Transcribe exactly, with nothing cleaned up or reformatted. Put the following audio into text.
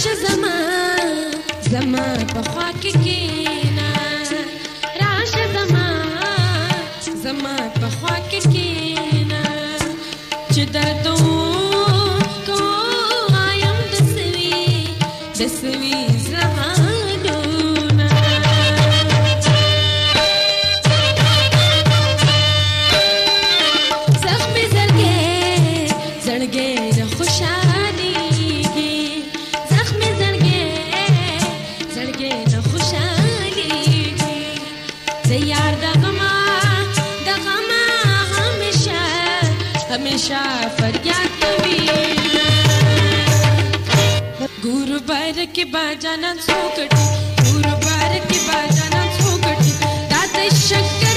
راشه زما زما په خوا کې کېنه راشه زما زما په خوا کې کېنه چې درد ووایم د سوي د سوي زمانونه زخمي زړګی زړګی نه خوشحالېږي زخمي زړګی زړګی نه خوشحالېږي د یار د غمه د غمه همیشه همیشه فریاد کوي ګورو بار کې باجانا څوکټي ګورو بار کې باجانا څوکټي دا د شکر